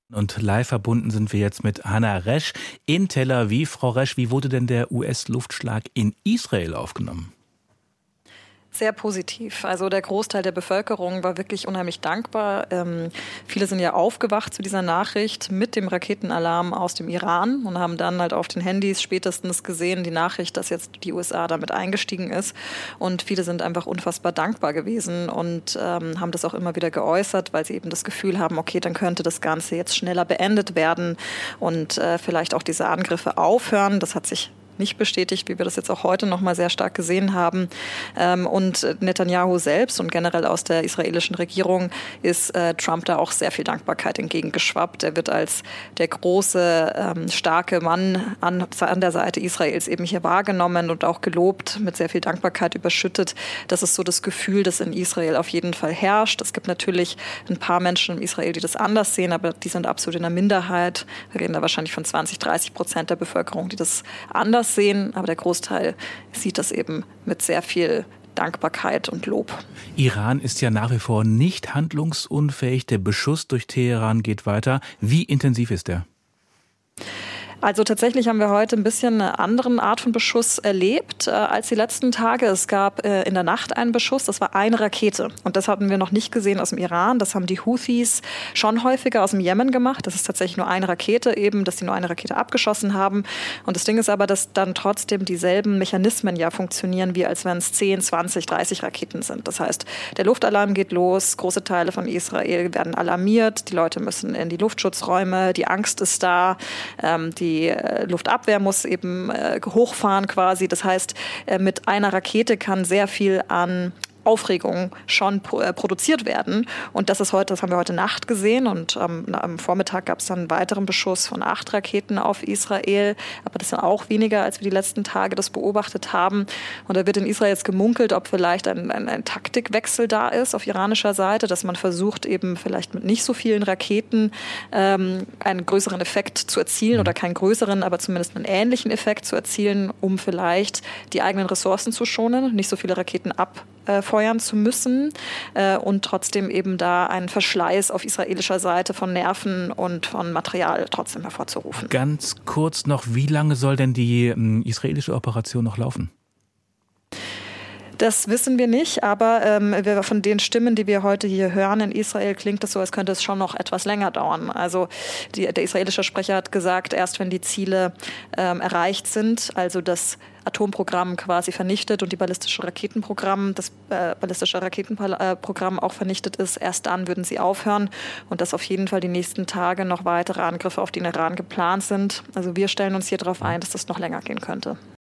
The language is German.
Und live verbunden sind wir jetzt mit Hannah Resch in Tel Aviv. Frau Resch, wie wurde denn der US-Luftschlag in Israel aufgenommen? Sehr positiv. Also der Großteil der Bevölkerung war wirklich unheimlich dankbar. Viele sind ja aufgewacht zu dieser Nachricht mit dem Raketenalarm aus dem Iran und haben dann halt auf den Handys spätestens gesehen, die Nachricht, dass jetzt die USA damit eingestiegen ist. Und viele sind einfach unfassbar dankbar gewesen und haben das auch immer wieder geäußert, weil sie eben das Gefühl haben, okay, dann könnte das Ganze jetzt schneller beendet werden und vielleicht auch diese Angriffe aufhören. Das hat sich nicht bestätigt, wie wir das jetzt auch heute noch mal sehr stark gesehen haben. Und Netanyahu selbst und generell aus der israelischen Regierung ist Trump da auch sehr viel Dankbarkeit entgegengeschwappt. Er wird als der große, starke Mann an der Seite Israels eben hier wahrgenommen und auch gelobt, mit sehr viel Dankbarkeit überschüttet. Das ist so das Gefühl, das in Israel auf jeden Fall herrscht. Es gibt natürlich ein paar Menschen in Israel, die das anders sehen, aber die sind absolut in der Minderheit. Wir reden da wahrscheinlich von 20-30% der Bevölkerung, die das anders sehen, aber der Großteil sieht das eben mit sehr viel Dankbarkeit und Lob. Iran ist ja nach wie vor nicht handlungsunfähig. Der Beschuss durch Teheran geht weiter. Wie intensiv ist der? Also tatsächlich haben wir heute ein bisschen eine andere Art von Beschuss erlebt als die letzten Tage. Es gab in der Nacht einen Beschuss, das war eine Rakete. Und das hatten wir noch nicht gesehen aus dem Iran. Das haben die Houthis schon häufiger aus dem Jemen gemacht. Das ist tatsächlich nur eine Rakete eben, dass sie nur eine Rakete abgeschossen haben. Und das Ding ist aber, dass dann trotzdem dieselben Mechanismen ja funktionieren, wie als wenn es 10, 20, 30 Raketen sind. Das heißt, der Luftalarm geht los, große Teile von Israel werden alarmiert, die Leute müssen in die Luftschutzräume, die Angst ist da, die Luftabwehr muss eben hochfahren quasi. Das heißt, mit einer Rakete kann sehr viel an Aufregung schon produziert werden. Und das haben wir heute Nacht gesehen. Und am Vormittag gab es dann einen weiteren Beschuss von 8 Raketen auf Israel. Aber das sind auch weniger, als wir die letzten Tage das beobachtet haben. Und da wird in Israel jetzt gemunkelt, ob vielleicht ein Taktikwechsel da ist auf iranischer Seite, dass man versucht, eben vielleicht mit nicht so vielen Raketen einen größeren Effekt zu erzielen oder keinen größeren, aber zumindest einen ähnlichen Effekt zu erzielen, um vielleicht die eigenen Ressourcen zu schonen, nicht so viele Raketen abfeuern zu müssen und trotzdem eben da einen Verschleiß auf israelischer Seite von Nerven und von Material trotzdem hervorzurufen. Ganz kurz noch, wie lange soll denn die israelische Operation noch laufen? Das wissen wir nicht, aber von den Stimmen, die wir heute hier hören in Israel, klingt es so, als könnte es schon noch etwas länger dauern. Also der israelische Sprecher hat gesagt, erst wenn die Ziele erreicht sind, also das Atomprogramm quasi vernichtet und das ballistische Raketenprogramm auch vernichtet ist, erst dann würden sie aufhören und dass auf jeden Fall die nächsten Tage noch weitere Angriffe auf den Iran geplant sind. Also wir stellen uns hier darauf ein, dass das noch länger gehen könnte.